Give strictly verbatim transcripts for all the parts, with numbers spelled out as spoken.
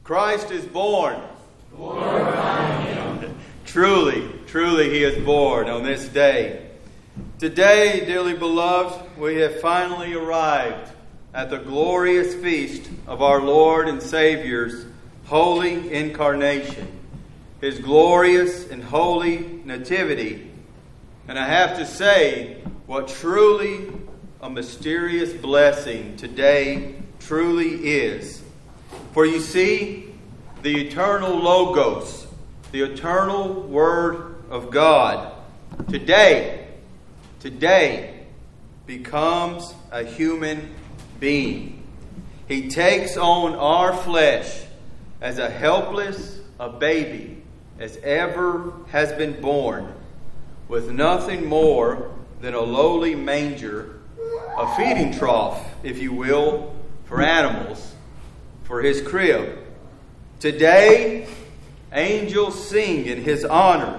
Christ is born. Glorify Him. Truly, truly He is born on this day. Today, dearly beloved, we have finally arrived at the glorious feast of our Lord and Savior's holy incarnation, His glorious and holy nativity. And I have to say, what truly a mysterious blessing today truly is. For you see, the eternal Logos, the eternal Word of God, today, today becomes a human being. He takes on our flesh as a helpless, a baby, as ever has been born, with nothing more than a lowly manger, a feeding trough, if you will, for animals, for His crib. Today, angels sing in His honor.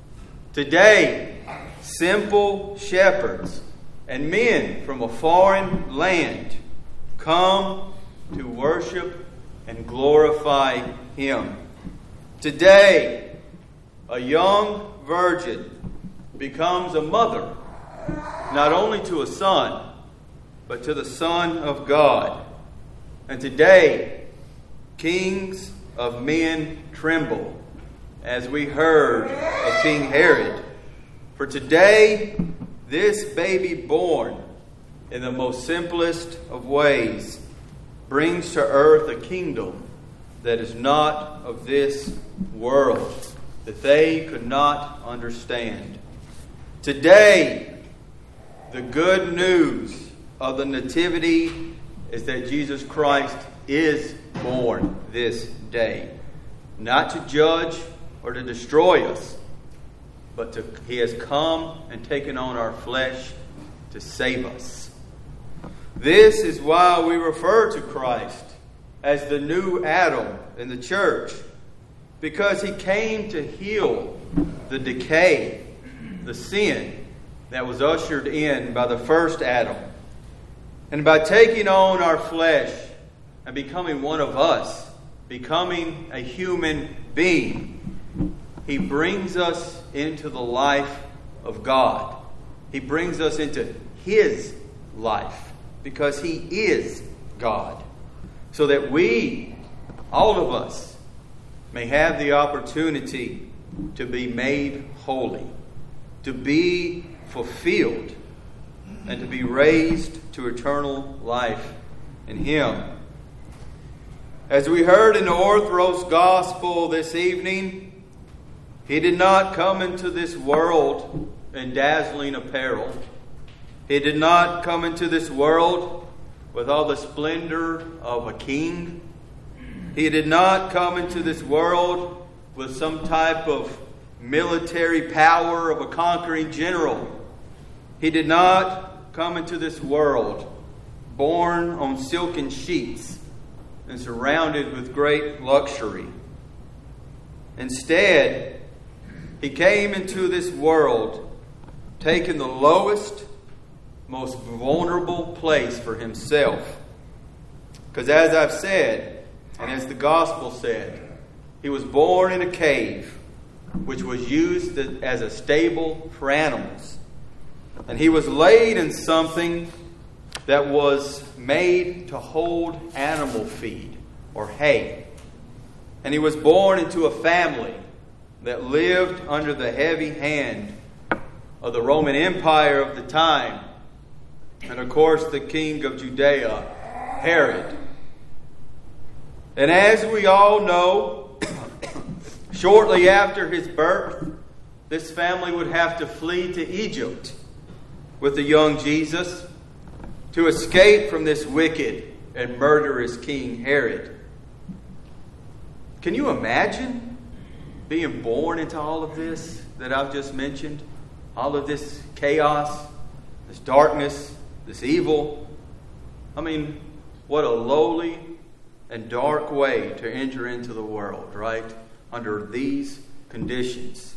Today, simple shepherds and men from a foreign land come to worship and glorify Him. Today, a young virgin becomes a mother, not only to a son, but to the Son of God. And today, kings of men tremble, as we heard of King Herod. For today, this baby born in the most simplest of ways brings to earth a kingdom that is not of this world, that they could not understand. Today, the good news of the Nativity is that Jesus Christ is born this day, not to judge or to destroy us, but to, He has come and taken on our flesh to save us. This is why we refer to Christ as the new Adam in the church, because He came to heal the decay, the sin that was ushered in by the first Adam. And by taking on our flesh and becoming one of us, becoming a human being, He brings us into the life of God. He brings us into His life because He is God. So that we, all of us, may have the opportunity to be made holy, to be fulfilled, and to be raised to eternal life in Him. As we heard in the Orthros Gospel this evening, He did not come into this world in dazzling apparel. He did not come into this world with all the splendor of a king. He did not come into this world with some type of military power of a conquering general. He did not come into this world born on silken sheets and surrounded with great luxury. Instead, He came into this world taking the lowest, most vulnerable place for Himself. Because as I've said, and as the Gospel said, He was born in a cave, which was used as a stable for animals. And He was laid in something that was made to hold animal feed or hay. And He was born into a family that lived under the heavy hand of the Roman Empire of the time. And of course, the king of Judea, Herod. And as we all know, shortly after His birth, this family would have to flee to Egypt with the young Jesus to escape from this wicked and murderous King Herod. Can you imagine being born into all of this that I've just mentioned? All of this chaos, this darkness, this evil. I mean, what a lowly and dark way to enter into the world, right? Under these conditions.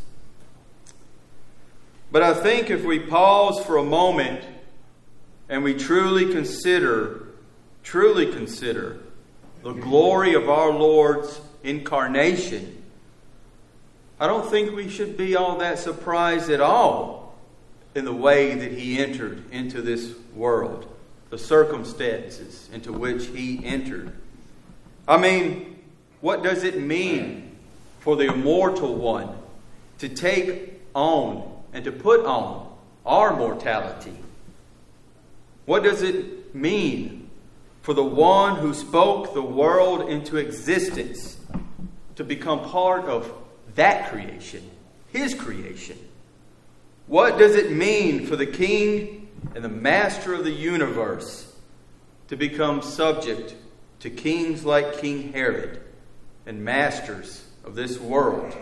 But I think if we pause for a moment and we truly consider, truly consider the glory of our Lord's incarnation, I don't think we should be all that surprised at all in the way that he entered into this world, the circumstances into which he entered. I mean, what does it mean for the immortal one to take on and to put on our mortality? What does it mean for the one who spoke the world into existence to become part of that creation, his creation? What does it mean for the King and the Master of the universe to become subject to kings like King Herod and masters of this world?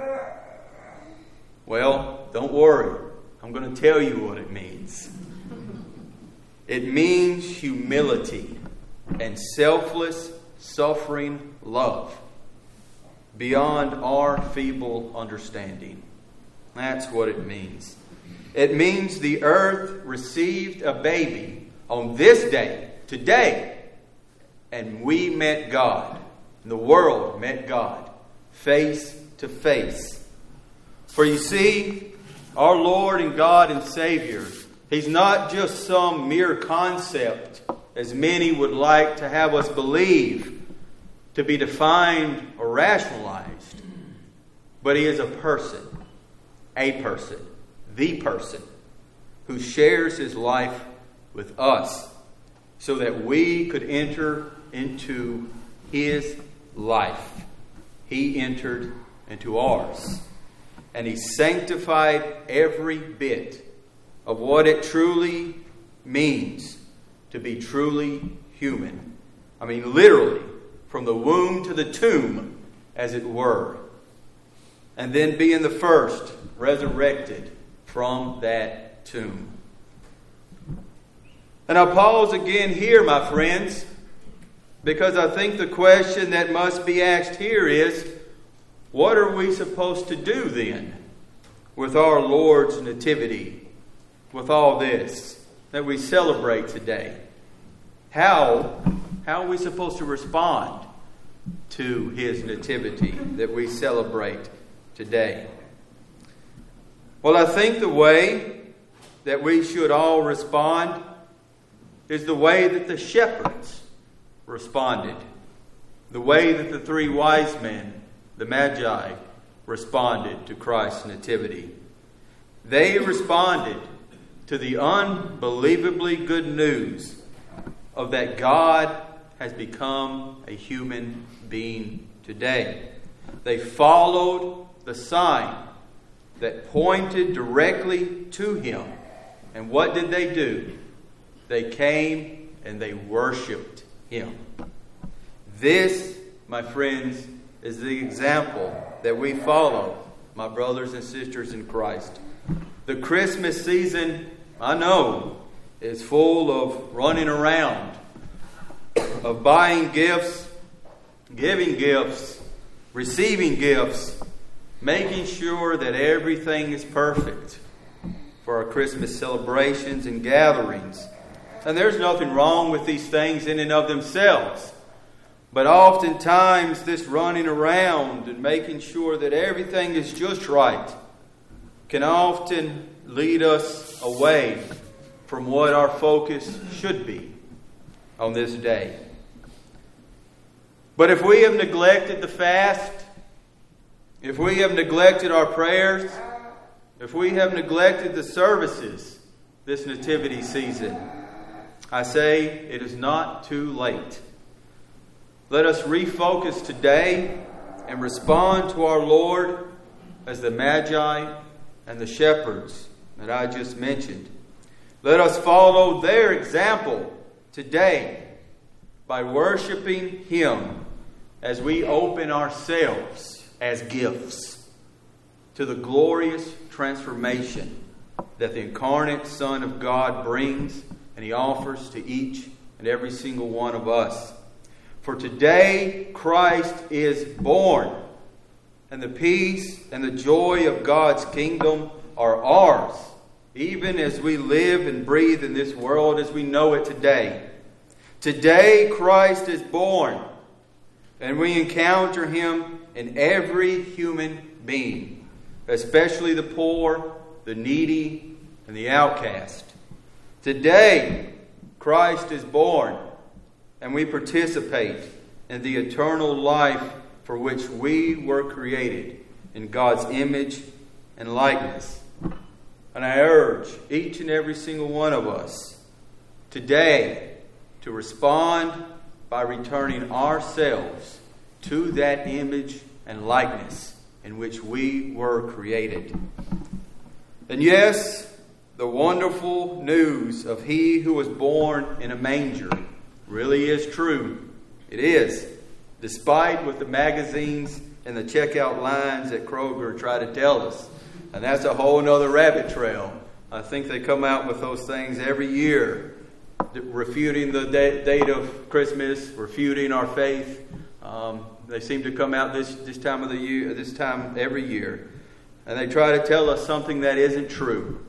Well, don't worry. I'm going to tell you what it means. It means humility and selfless, suffering love beyond our feeble understanding. That's what it means. It means the earth received a baby on this day, today, and we met God. And the world met God face to face. For you see, our Lord and God and Savior, He's not just some mere concept, as many would like to have us believe, to be defined or rationalized. But He is a person, a person, the person, who shares His life with us so that we could enter into His life. He entered into ours. And He sanctified every bit of what it truly means to be truly human. I mean, literally, from the womb to the tomb, as it were. And then being the first resurrected from that tomb. And I'll pause again here, my friends, because I think the question that must be asked here is, what are we supposed to do then with our Lord's nativity, with all this that we celebrate today? How, how are we supposed to respond to His nativity that we celebrate today? Well, I think the way that we should all respond is the way that the shepherds responded, the way that the three wise men, the Magi, responded to Christ's nativity. They responded to the unbelievably good news of that God has become a human being today. They followed the sign that pointed directly to Him. And what did they do? They came and they worshiped Him. This, my friends, is the example that we follow, my brothers and sisters in Christ. The Christmas season, I know, is full of running around, of buying gifts, giving gifts, receiving gifts, making sure that everything is perfect for our Christmas celebrations and gatherings. And there's nothing wrong with these things in and of themselves. But oftentimes this running around and making sure that everything is just right can often lead us away from what our focus should be on this day. But if we have neglected the fast, if we have neglected our prayers, if we have neglected the services this nativity season, I say it is not too late. Let us refocus today and respond to our Lord as the Magi and the shepherds that I just mentioned. Let us follow their example today by worshiping Him as we open ourselves as gifts to the glorious transformation that the incarnate Son of God brings and He offers to each and every single one of us. For today Christ is born, and the peace and the joy of God's kingdom are ours, even as we live and breathe in this world as we know it today. Today Christ is born, And we encounter Him in every human being, especially the poor, the needy, and the outcast. Today, Christ is born, and we participate in the eternal life for which we were created in God's image and likeness. And I urge each and every single one of us today to respond by returning ourselves to that image and likeness in which we were created. And yes, the wonderful news of He who was born in a manger really is true. It is, despite what the magazines and the checkout lines at Kroger try to tell us. And that's a whole nother rabbit trail. I think they come out with those things every year, refuting the date of Christmas, refuting our faith. Um, they seem to come out this, this time of the year, this time every year. And they try to tell us something that isn't true.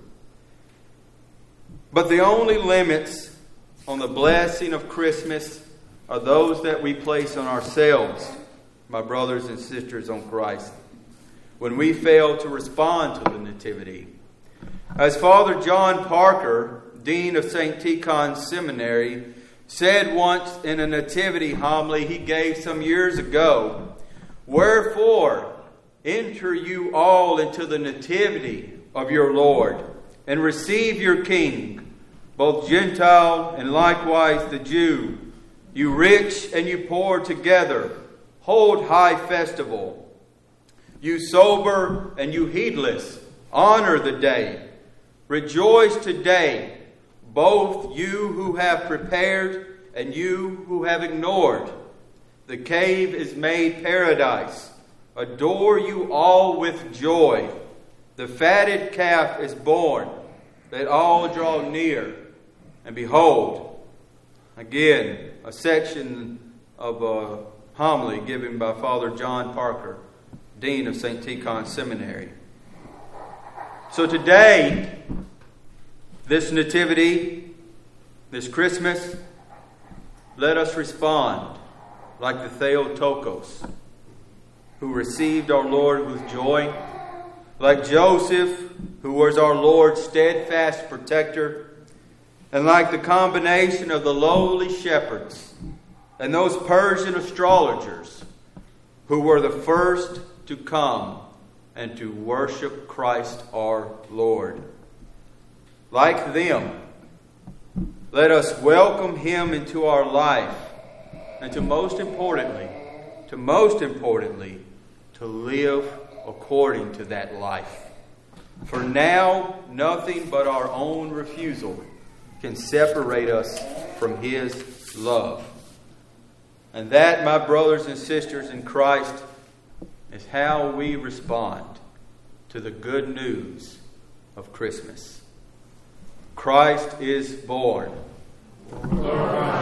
But the only limits on the blessing of Christmas are those that we place on ourselves, my brothers and sisters on Christ, when we fail to respond to the Nativity. As Father John Parker, Dean of Saint Tikhon's Seminary, said once in a Nativity homily he gave some years ago, "Wherefore, enter you all into the Nativity of your Lord, and receive your King, both Gentile and likewise the Jew. You rich and you poor together, hold high festival. You sober and you heedless, honor the day. Rejoice today, both you who have prepared and you who have ignored. The cave is made paradise. Adore you all with joy. The fatted calf is born. Let all draw near. And behold," again, a section of a homily given by Father John Parker, Dean of Saint Tikhon's Seminary. So today, this Nativity, this Christmas, let us respond like the Theotokos, who received our Lord with joy, like Joseph, who was our Lord's steadfast protector, and like the combination of the lowly shepherds and those Persian astrologers who were the first to come and to worship Christ our Lord. Like them, let us welcome Him into our life, and to most importantly, to most importantly, to live according to that life. For now, nothing but our own refusal can separate us from His love. And that, my brothers and sisters in Christ, is how we respond to the good news of Christmas. Christ is born. Lord.